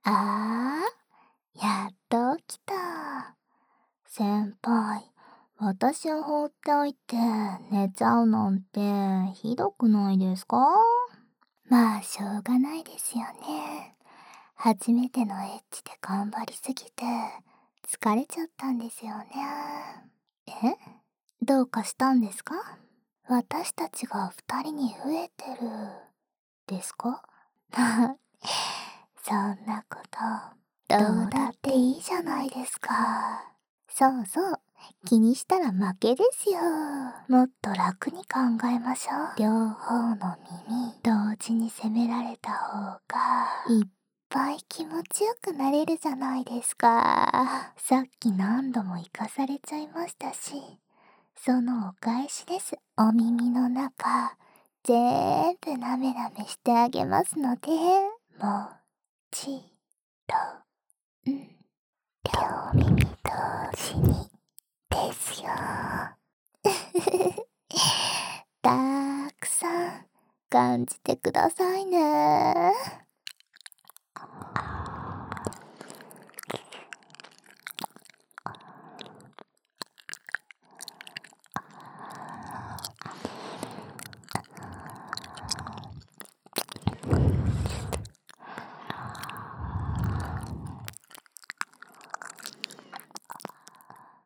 あやっと起きた。先輩、私を放っておいて寝ちゃうなんてひどくないですか？まあ、しょうがないですよね。初めてのエッチで頑張りすぎて疲れちゃったんですよね。え？どうかしたんですか？私たちが二人に増えてるですか？そんなことどうだっていいじゃないですか。そうそう、気にしたら負けですよ。もっと楽に考えましょう。両方の耳同時に攻められた方がいっぱい気持ちよくなれるじゃないですか。さっき何度も生かされちゃいましたし、そのお返しです。お耳の中全部なめなめしてあげますので、もちろん、両耳同時にですよ。たくさん感じてくださいね。